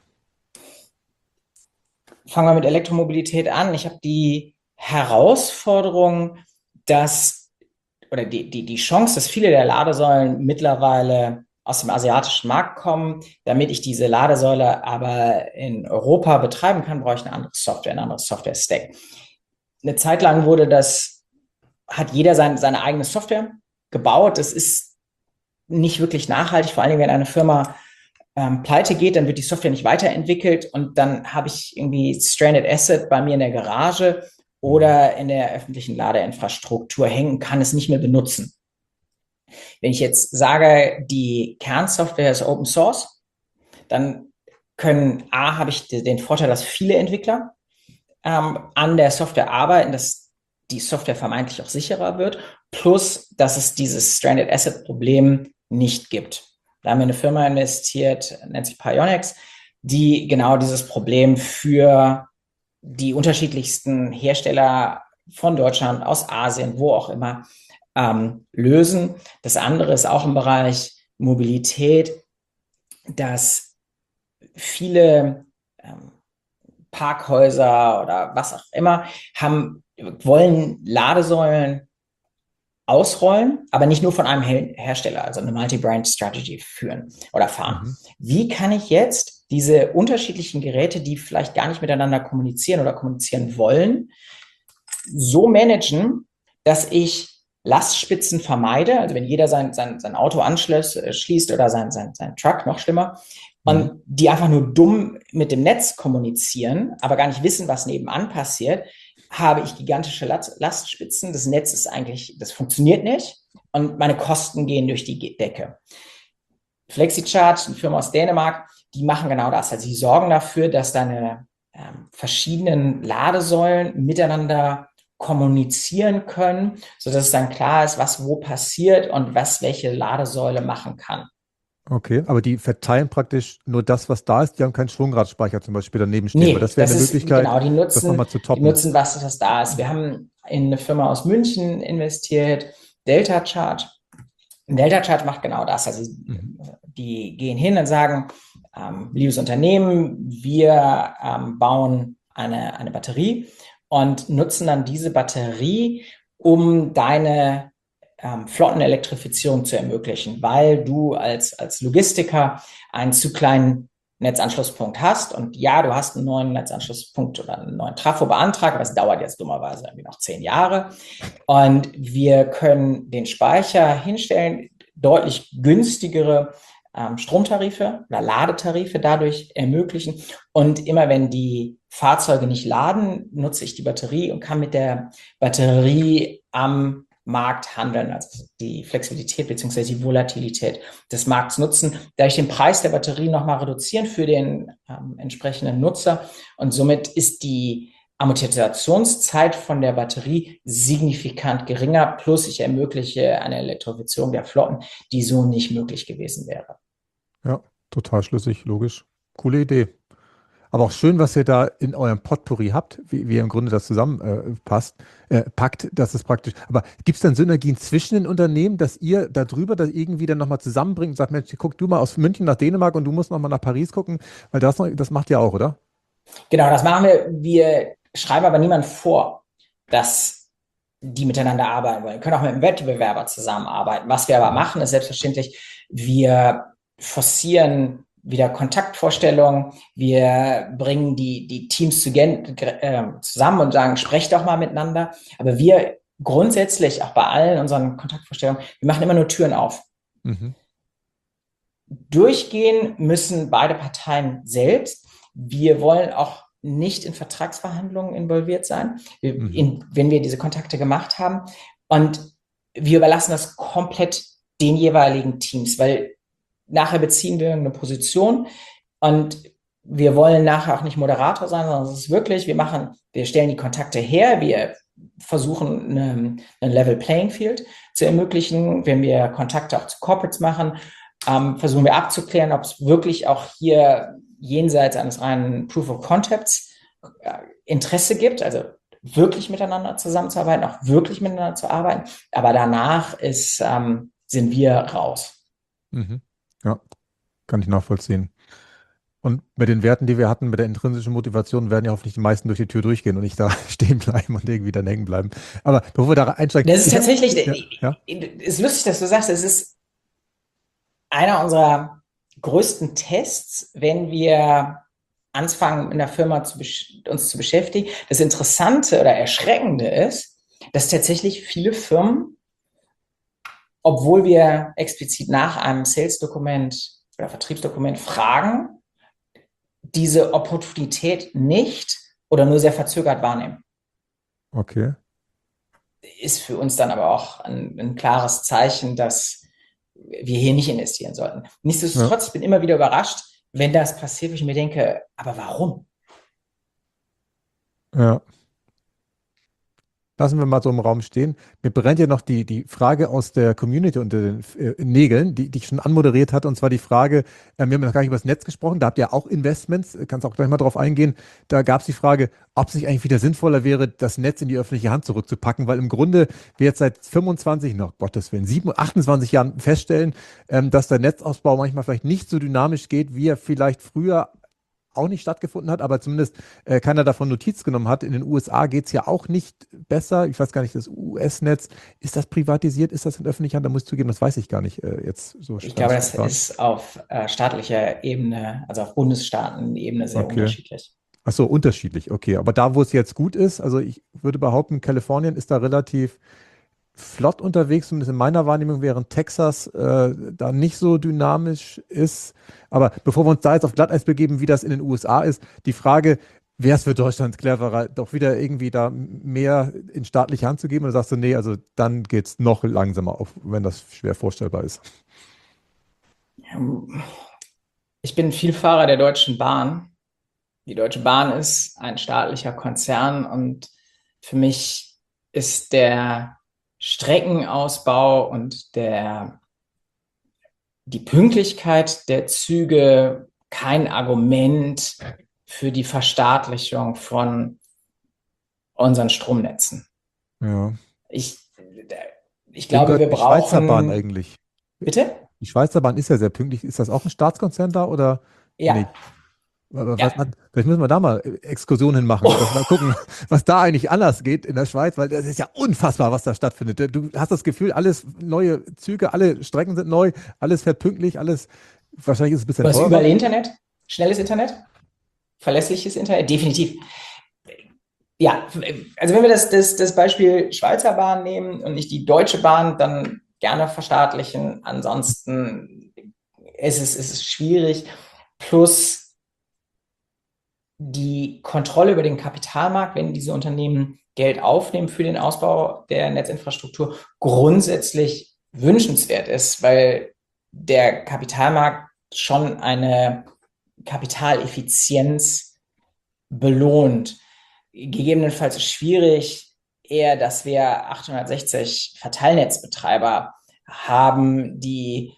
fangen wir mit Elektromobilität an. Ich habe die Herausforderung, dass, oder die, die, die Chance, dass viele der Ladesäulen mittlerweile aus dem asiatischen Markt kommen. Damit ich diese Ladesäule aber in Europa betreiben kann, brauche ich eine andere Software, ein anderes Software-Stack. Eine Zeit lang wurde das, hat jeder sein, seine eigene Software gebaut. Das ist nicht wirklich nachhaltig, vor allem wenn eine Firma ähm, pleite geht, dann wird die Software nicht weiterentwickelt und dann habe ich irgendwie Stranded Asset bei mir in der Garage oder in der öffentlichen Ladeinfrastruktur hängen, kann es nicht mehr benutzen. Wenn ich jetzt sage, die Kernsoftware ist Open Source, dann können, A, habe ich den Vorteil, dass viele Entwickler ähm, an der Software arbeiten, dass die Software vermeintlich auch sicherer wird, plus, dass es dieses Stranded Asset Problem nicht gibt. Da haben wir eine Firma investiert, nennt sich Pionex, die genau dieses Problem für die unterschiedlichsten Hersteller von Deutschland, aus Asien, wo auch immer, ähm, lösen. Das andere ist auch im Bereich Mobilität, dass viele ähm, Parkhäuser oder was auch immer haben, wollen Ladesäulen ausrollen, aber nicht nur von einem Hersteller, also eine Multi-Brand-Strategy führen oder fahren. Mhm. Wie kann ich jetzt diese unterschiedlichen Geräte, die vielleicht gar nicht miteinander kommunizieren oder kommunizieren wollen, so managen, dass ich Lastspitzen vermeide, also wenn jeder sein, sein, sein Auto anschließt oder sein, sein, sein Truck, noch schlimmer, Mhm. und die einfach nur dumm mit dem Netz kommunizieren, aber gar nicht wissen, was nebenan passiert, habe ich gigantische Lastspitzen. Das Netz ist eigentlich, das funktioniert nicht und meine Kosten gehen durch die Decke. FlexiCharge, eine Firma aus Dänemark, die machen genau das. Also sie sorgen dafür, dass deine ähm, verschiedenen Ladesäulen miteinander kommunizieren können, sodass es dann klar ist, was wo passiert und was welche Ladesäule machen kann. Okay, aber die verteilen praktisch nur das, was da ist. Die haben keinen Schwungradspeicher zum Beispiel daneben stehen, weil Nee, das wäre das eine ist, Möglichkeit, genau, die das nutzen, nochmal zu die toppen. nutzen was, was da ist. Wir haben in eine Firma aus München investiert, Delta Charge. Delta Charge macht genau das. Also Mhm. die gehen hin und sagen, ähm, liebes Unternehmen, wir ähm, bauen eine, eine Batterie und nutzen dann diese Batterie, um deine ähm, Flottenelektrifizierung zu ermöglichen, weil du als, als Logistiker einen zu kleinen Netzanschlusspunkt hast. Und ja, du hast einen neuen Netzanschlusspunkt oder einen neuen Trafo beantragt, aber es dauert jetzt dummerweise irgendwie noch zehn Jahre. Und wir können den Speicher hinstellen, deutlich günstigere ähm, Stromtarife oder Ladetarife dadurch ermöglichen. Und immer wenn die Fahrzeuge nicht laden, nutze ich die Batterie und kann mit der Batterie am Markt handeln, also die Flexibilität bzw. die Volatilität des Markts nutzen, da ich den Preis der Batterie nochmal reduzieren für den ähm, entsprechenden Nutzer. Und somit ist die Amortisationszeit von der Batterie signifikant geringer, plus ich ermögliche eine Elektrifizierung der Flotten, die so nicht möglich gewesen wäre. Ja, total schlüssig, logisch. Coole Idee. Aber auch schön, was ihr da in eurem Potpourri habt, wie, wie ihr im Grunde das zusammenpasst, äh, passt, äh, packt, das ist praktisch. Aber gibt es dann Synergien zwischen den Unternehmen, dass ihr darüber das irgendwie dann nochmal zusammenbringt und sagt, Mensch, guck du mal aus München nach Dänemark und du musst nochmal nach Paris gucken, weil das, das macht ihr auch, oder? Genau, das machen wir. Wir schreiben aber niemand vor, dass die miteinander arbeiten wollen. Wir können auch mit einem Wettbewerber zusammenarbeiten. Was wir aber Mhm. machen, ist selbstverständlich, wir forcieren wieder Kontaktvorstellungen. Wir bringen die, die Teams zusammen und sagen, sprecht doch mal miteinander. Aber wir grundsätzlich, auch bei allen unseren Kontaktvorstellungen, wir machen immer nur Türen auf. Mhm. Durchgehen müssen beide Parteien selbst. Wir wollen auch nicht in Vertragsverhandlungen involviert sein, Mhm. in, wenn wir diese Kontakte gemacht haben. Und wir überlassen das komplett den jeweiligen Teams, weil nachher beziehen wir eine Position und wir wollen nachher auch nicht Moderator sein, sondern es ist wirklich, wir machen, wir stellen die Kontakte her, wir versuchen eine, ein Level Playing Field zu ermöglichen. Wenn wir Kontakte auch zu Corporates machen, ähm, versuchen wir abzuklären, ob es wirklich auch hier jenseits eines reinen Proof of Concepts äh, Interesse gibt, also wirklich miteinander zusammenzuarbeiten, auch wirklich miteinander zu arbeiten. Aber danach ist, ähm, sind wir raus. Mhm. Ja, kann ich nachvollziehen. Und mit den Werten, die wir hatten, mit der intrinsischen Motivation, werden ja hoffentlich die meisten durch die Tür durchgehen und nicht da stehen bleiben und irgendwie dann hängen bleiben. Aber bevor wir da einsteigen, Das ist ich hab, tatsächlich, ja, ja, ist lustig, dass du sagst, es ist einer unserer größten Tests, wenn wir anfangen, in der Firma zu uns zu beschäftigen. Das Interessante oder Erschreckende ist, dass tatsächlich viele Firmen, obwohl wir explizit nach einem Sales-Dokument oder Vertriebsdokument fragen, diese Opportunität nicht oder nur sehr verzögert wahrnehmen. okay. Ist für uns dann aber auch ein, ein klares Zeichen, dass wir hier nicht investieren sollten. Ja, Nichtsdestotrotz, ich bin immer wieder überrascht, wenn das passiert, wo ich mir denke, aber warum? ja. Lassen wir mal so im Raum stehen. Mir brennt ja noch die, die Frage aus der Community unter den äh, Nägeln, die, die ich schon anmoderiert hatte, und zwar die Frage, äh, wir haben noch gar nicht über das Netz gesprochen, da habt ihr auch Investments, äh, kannst auch gleich mal drauf eingehen. Da gab es die Frage, ob es nicht eigentlich wieder sinnvoller wäre, das Netz in die öffentliche Hand zurückzupacken, weil im Grunde wir jetzt seit fünfundzwanzig, noch Gottes Willen, sieben, achtundzwanzig Jahren feststellen, ähm, dass der Netzausbau manchmal vielleicht nicht so dynamisch geht, wie er vielleicht früher auch nicht stattgefunden hat, aber zumindest äh, keiner davon Notiz genommen hat. In den U S A geht es ja auch nicht besser. Ich weiß gar nicht, das U S-Netz, ist das privatisiert? Ist das in öffentlicher Hand? Da muss ich zugeben, das weiß ich gar nicht äh, jetzt so Ich ganz glaube, das spontan. ist auf äh, staatlicher Ebene, also auf Bundesstaatenebene sehr Okay. unterschiedlich. Ach so, unterschiedlich. Okay, aber da, wo es jetzt gut ist, also ich würde behaupten, Kalifornien ist da relativ flott unterwegs, zumindest in meiner Wahrnehmung, während Texas äh, da nicht so dynamisch ist. Aber bevor wir uns da jetzt auf Glatteis begeben, wie das in den U S A ist, die Frage, wäre es für Deutschland cleverer, doch wieder irgendwie da mehr in staatliche Hand zu geben? Oder sagst du, nee, also dann geht es noch langsamer, auch wenn das schwer vorstellbar ist? Ich bin Vielfahrer der Deutschen Bahn. Die Deutsche Bahn ist ein staatlicher Konzern und für mich ist der Streckenausbau und der, die Pünktlichkeit der Züge kein Argument für die Verstaatlichung von unseren Stromnetzen. Ja. Ich, ich Wem glaube, gehört wir die Schweizer Bahn brauchen, eigentlich? bitte? Die Schweizer Bahn ist ja sehr pünktlich. Ist das auch ein Staatskonzern da oder Ja, nicht? Aber was, was, ja. vielleicht müssen wir da mal äh, Exkursionen machen, dass wir mal gucken, was da eigentlich anders geht in der Schweiz, weil das ist ja unfassbar, was da stattfindet. Du hast das Gefühl, alles neue Züge, alle Strecken sind neu, alles fährt pünktlich, alles, wahrscheinlich ist es ein bisschen Du hast überall teurer. Internet, schnelles Internet, verlässliches Internet, definitiv. Ja, also wenn wir das, das, das Beispiel Schweizer Bahn nehmen und nicht die Deutsche Bahn, dann gerne verstaatlichen. Ansonsten ist es, ist es schwierig. Plus die Kontrolle über den Kapitalmarkt, wenn diese Unternehmen Geld aufnehmen für den Ausbau der Netzinfrastruktur, grundsätzlich wünschenswert ist, weil der Kapitalmarkt schon eine Kapitaleffizienz belohnt. Gegebenenfalls ist schwierig eher, dass wir achthundertsechzig Verteilnetzbetreiber haben, die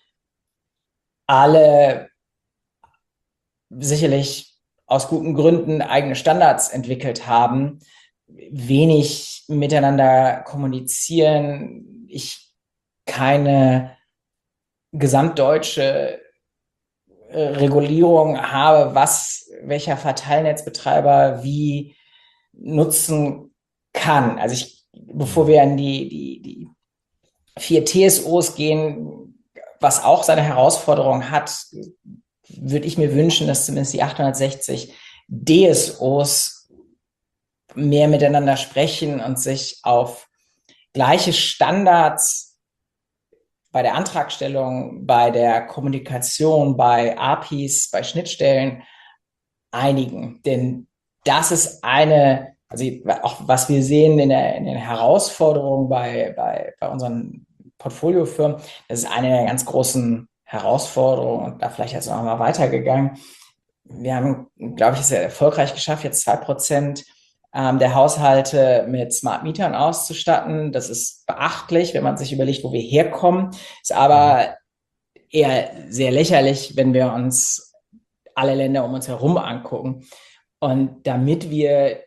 alle sicherlich aus guten Gründen eigene Standards entwickelt haben, wenig miteinander kommunizieren, ich keine gesamtdeutsche äh, Regulierung habe, was welcher Verteilnetzbetreiber wie nutzen kann. Also ich, bevor wir an die, die, die vier T S Os gehen, was auch seine Herausforderung hat, würde ich mir wünschen, dass zumindest die achthundertsechzig D S Os mehr miteinander sprechen und sich auf gleiche Standards bei der Antragstellung, bei der Kommunikation, bei A P Is, bei Schnittstellen einigen. Denn das ist eine, also auch was wir sehen in, der, in den Herausforderungen bei, bei, bei unseren Portfoliofirmen, das ist eine der ganz großen Herausforderungen und da vielleicht jetzt noch mal weitergegangen. wir haben, glaube ich, es sehr erfolgreich geschafft, jetzt zwei Prozent ähm, der Haushalte mit Smart Metern auszustatten. Das ist beachtlich, wenn man sich überlegt, wo wir herkommen. Ist Mhm. aber eher sehr lächerlich, wenn wir uns alle Länder um uns herum angucken. Und damit wir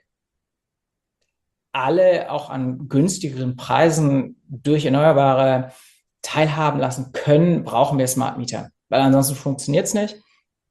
alle auch an günstigeren Preisen durch Erneuerbare teilhaben lassen können, brauchen wir Smart Meter, weil ansonsten funktioniert es nicht.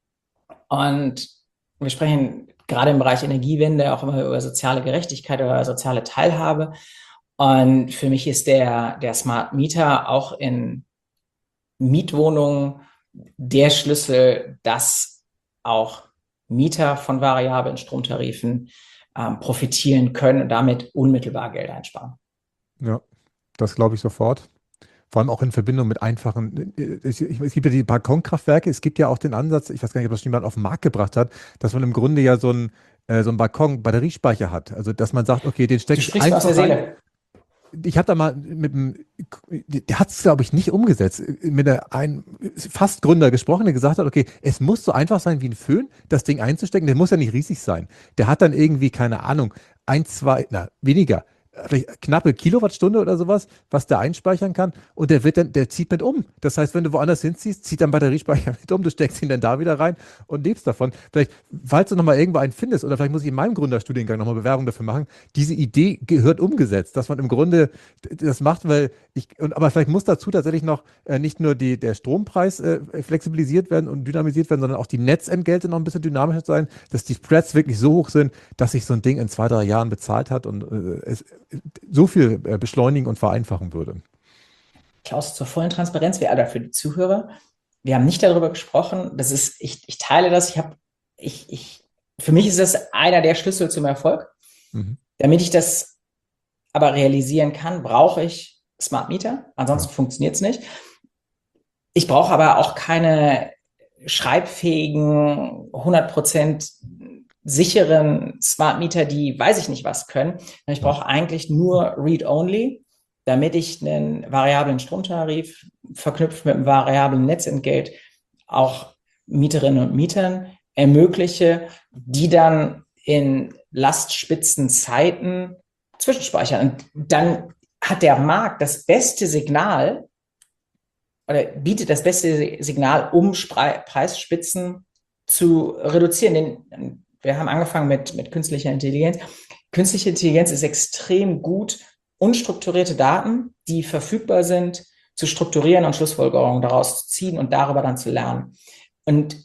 Und wir sprechen gerade im Bereich Energiewende auch immer über soziale Gerechtigkeit oder soziale Teilhabe. Und für mich ist der, der Smart Meter auch in Mietwohnungen der Schlüssel, dass auch Mieter von variablen Stromtarifen ähm, profitieren können und damit unmittelbar Geld einsparen. Ja, das glaube ich sofort. Vor allem auch in Verbindung mit einfachen, äh, es es gibt ja die Balkonkraftwerke, es gibt ja auch den Ansatz, ich weiß gar nicht, ob das schon jemand auf den Markt gebracht hat, dass man im Grunde ja so einen, äh, so einen Balkon-Batteriespeicher hat. Also, dass man sagt, okay, den Du stecke ich sprichst mir aus der einfach rein. Seele. Ich habe da mal mit dem, der hat es, glaube ich, nicht umgesetzt, mit der, einem fast Gründer gesprochen, der gesagt hat, okay, es muss so einfach sein wie ein Föhn, das Ding einzustecken, der muss ja nicht riesig sein. Der hat dann irgendwie, keine Ahnung, ein, zwei, na, weniger, vielleicht knappe Kilowattstunde oder sowas, was der einspeichern kann und der wird dann, der zieht mit um. Das heißt, wenn du woanders hinziehst, zieht dein Batteriespeicher mit um, du steckst ihn dann da wieder rein und lebst davon. Vielleicht, falls du nochmal irgendwo einen findest oder vielleicht muss ich in meinem Gründerstudiengang nochmal Bewerbung dafür machen, diese Idee gehört umgesetzt, dass man im Grunde das macht, weil ich, und, aber vielleicht muss dazu tatsächlich noch äh, nicht nur die, der Strompreis äh, flexibilisiert werden und dynamisiert werden, sondern auch die Netzentgelte noch ein bisschen dynamischer sein, dass die Spreads wirklich so hoch sind, dass sich so ein Ding in zwei, drei Jahren bezahlt hat und äh, es so viel äh, beschleunigen und vereinfachen würde. Klaus, zur vollen Transparenz, wir alle für die Zuhörer. Wir haben nicht darüber gesprochen. Das ist, ich, ich teile das. Ich habe, ich, ich, für mich ist das einer der Schlüssel zum Erfolg. Mhm. Damit ich das aber realisieren kann, brauche ich Smart Meter. Ja. Ansonsten funktioniert es nicht. Ich brauche aber auch keine schreibfähigen, hundert Prozent sicheren Smart Meter, die weiß ich nicht was können. Ich Ja. brauche eigentlich nur Read-Only, damit ich einen variablen Stromtarif verknüpft mit einem variablen Netzentgelt auch Mieterinnen und Mietern ermögliche, die dann in Lastspitzenzeiten zwischenspeichern. Und dann hat der Markt das beste Signal oder bietet das beste Signal, um Preisspitzen zu reduzieren. Denn wir haben angefangen mit, mit künstlicher Intelligenz. Künstliche Intelligenz ist extrem gut, unstrukturierte Daten, die verfügbar sind, zu strukturieren und Schlussfolgerungen daraus zu ziehen und darüber dann zu lernen. Und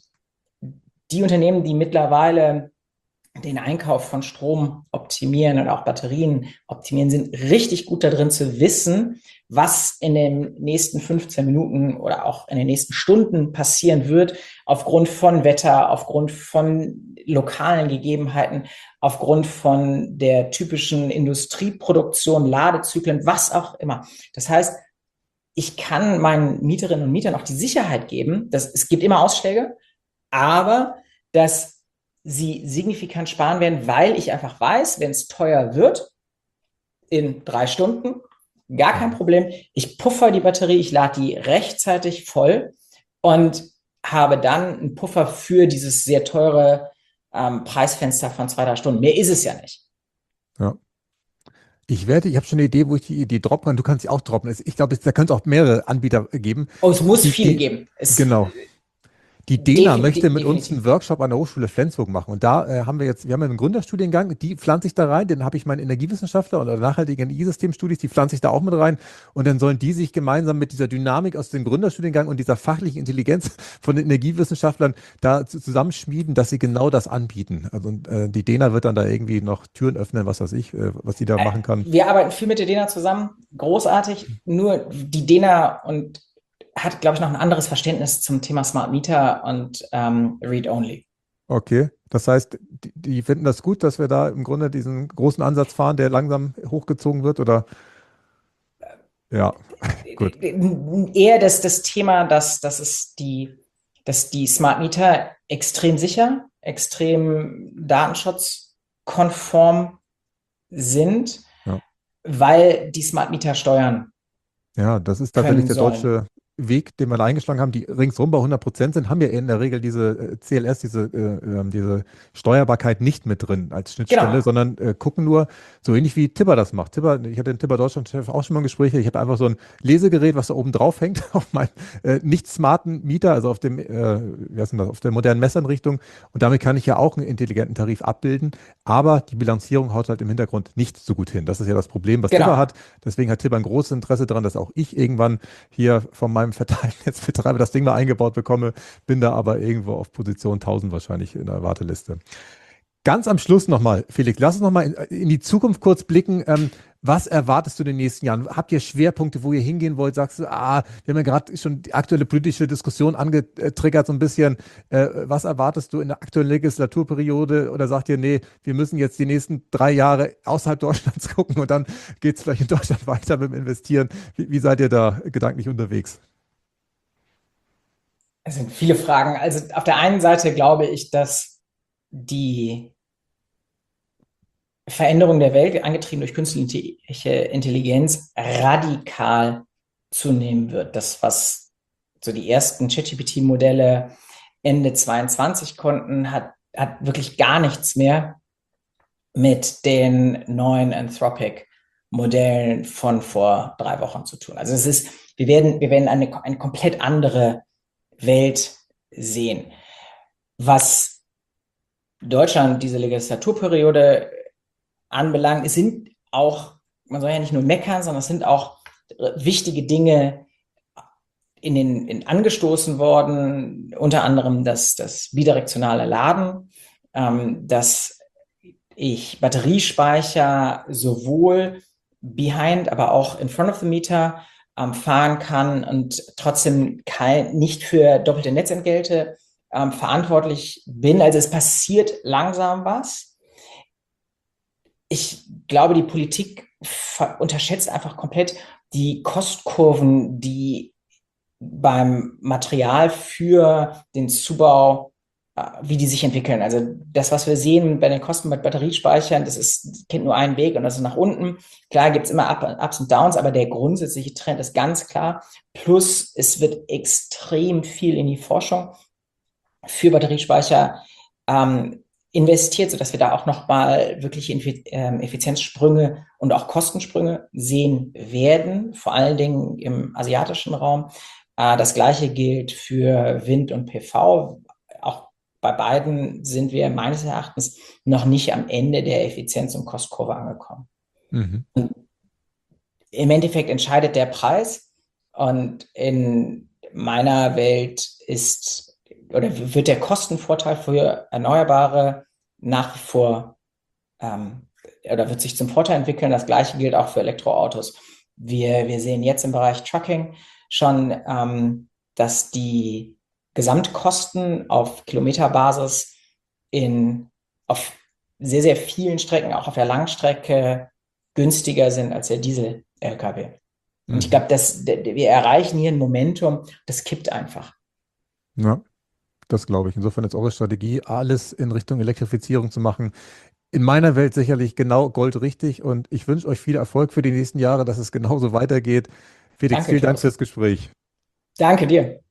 die Unternehmen, die mittlerweile den Einkauf von Strom optimieren und auch Batterien optimieren, sind richtig gut darin zu wissen, was in den nächsten fünfzehn Minuten oder auch in den nächsten Stunden passieren wird, aufgrund von Wetter, aufgrund von lokalen Gegebenheiten, aufgrund von der typischen Industrieproduktion, Ladezyklen, was auch immer. Das heißt, ich kann meinen Mieterinnen und Mietern auch die Sicherheit geben, dass es gibt immer Ausschläge, aber dass sie signifikant sparen werden, weil ich einfach weiß, wenn es teuer wird, in drei Stunden, gar kein Problem. Ich puffer die Batterie, ich lade die rechtzeitig voll und habe dann einen Puffer für dieses sehr teure ähm, Preisfenster von zwei, drei Stunden. Mehr ist es ja nicht. Ja. Ich werde, ich habe schon eine Idee, wo ich die Idee droppen kann. Du kannst sie auch droppen. Ich glaube, da könnte es auch mehrere Anbieter geben. Oh, es muss Die, viele die, geben. Es, genau. Die DENA defi möchte de mit uns definitiv. einen Workshop an der Hochschule Flensburg machen. Und da äh, haben wir jetzt, wir haben einen Gründerstudiengang, die pflanze ich da rein, den habe ich meinen Energiewissenschaftler oder nachhaltige Energiesystemstudies, die pflanze ich da auch mit rein. Und dann sollen die sich gemeinsam mit dieser Dynamik aus dem Gründerstudiengang und dieser fachlichen Intelligenz von den Energiewissenschaftlern da zu, zusammenschmieden, dass sie genau das anbieten. Also äh, die DENA wird dann da irgendwie noch Türen öffnen, was weiß ich, äh, was die da machen kann. Wir arbeiten viel mit der DENA zusammen, großartig. Nur die DENA und hat, glaube ich, noch ein anderes Verständnis zum Thema Smart Meter und ähm, Read-Only. Okay, das heißt, die, die finden das gut, dass wir da im Grunde diesen großen Ansatz fahren, der langsam hochgezogen wird, oder? Ja, gut. Eher das, das Thema, dass, dass, es die, dass die Smart Meter extrem sicher, extrem datenschutzkonform sind, Ja. weil die Smart Meter steuern Ja, das ist tatsächlich können der sollen. deutsche, Weg, den wir da eingeschlagen haben, die ringsrum bei hundert Prozent sind, haben ja in der Regel diese äh, C L S, diese, äh, ähm, diese Steuerbarkeit nicht mit drin als Schnittstelle, Genau, sondern äh, gucken nur, so ähnlich wie Tipper das macht. Tipper, ich hatte den Tipper Deutschland-Chef auch schon mal Gespräche, ich habe einfach so ein Lesegerät, was da oben drauf hängt, auf meinem äh, nicht smarten Mieter, also auf dem, äh, wie heißt denn das, auf der modernen Messeinrichtung, und damit kann ich ja auch einen intelligenten Tarif abbilden, aber die Bilanzierung haut halt im Hintergrund nicht so gut hin. Das ist ja das Problem, was Tipper genau. hat. Deswegen hat Tipper ein großes Interesse daran, dass auch ich irgendwann hier von meinem Verteilnetzbetreiber das Ding mal eingebaut bekomme, bin da aber irgendwo auf Position tausend wahrscheinlich in der Warteliste. Ganz am Schluss nochmal, Felix, lass uns nochmal in, in die Zukunft kurz blicken. Ähm, was erwartest du in den nächsten Jahren? Habt ihr Schwerpunkte, wo ihr hingehen wollt? Sagst du, ah, wir haben ja gerade schon die aktuelle politische Diskussion angetriggert, so ein bisschen. Äh, was erwartest du in der aktuellen Legislaturperiode? Oder sagt ihr, nee, wir müssen jetzt die nächsten drei Jahre außerhalb Deutschlands gucken und dann geht es vielleicht in Deutschland weiter mit dem Investieren? Wie, wie seid ihr da gedanklich unterwegs? Es sind viele Fragen. Also auf der einen Seite glaube ich, dass die Veränderung der Welt, angetrieben durch künstliche Intelligenz, radikal zunehmen wird. Das, was so die ersten ChatGPT-Modelle Ende zweiundzwanzig konnten, hat, hat wirklich gar nichts mehr mit den neuen Anthropic-Modellen von vor drei Wochen zu tun. Also es ist, wir werden, wir werden eine, eine komplett andere Welt sehen. Was Deutschland diese Legislaturperiode anbelangt, es sind auch, man soll ja nicht nur meckern, sondern es sind auch wichtige Dinge in den, in angestoßen worden, unter anderem das, das bidirektionale Laden, ähm, dass ich Batteriespeicher sowohl behind, aber auch in front of the meter ähm, fahren kann und trotzdem kein, nicht für doppelte Netzentgelte ähm, verantwortlich bin. Also es passiert langsam was. Ich glaube, die Politik unterschätzt einfach komplett die Kostkurven, die beim Material für den Zubau, äh, wie die sich entwickeln. Also das, was wir sehen bei den Kosten bei Batteriespeichern, das ist, kennt nur einen Weg und das ist nach unten. Klar gibt es immer Ups und Downs, aber der grundsätzliche Trend ist ganz klar. Plus es wird extrem viel in die Forschung für Batteriespeicher ähm, investiert, sodass wir da auch nochmal wirklich Effizienzsprünge und auch Kostensprünge sehen werden, vor allen Dingen im asiatischen Raum. Das Gleiche gilt für Wind und P V. Auch bei beiden sind wir meines Erachtens noch nicht am Ende der Effizienz- und Kostkurve angekommen. Mhm. Im Endeffekt entscheidet der Preis und in meiner Welt ist oder wird der Kostenvorteil für Erneuerbare nach wie vor ähm, oder wird sich zum Vorteil entwickeln. Das Gleiche gilt auch für Elektroautos. Wir, wir sehen jetzt im Bereich Trucking schon, ähm, dass die Gesamtkosten auf Kilometerbasis in, auf sehr, sehr vielen Strecken, auch auf der Langstrecke, günstiger sind als der Diesel-L K W. Mhm. Und ich glaube, wir erreichen hier ein Momentum, das kippt einfach. Ja, das glaube ich. Insofern ist eure Strategie, alles in Richtung Elektrifizierung zu machen, in meiner Welt sicherlich genau goldrichtig, und ich wünsche euch viel Erfolg für die nächsten Jahre, dass es genauso weitergeht. Felix, Danke, vielen Dank Klaus. fürs Gespräch. Danke dir.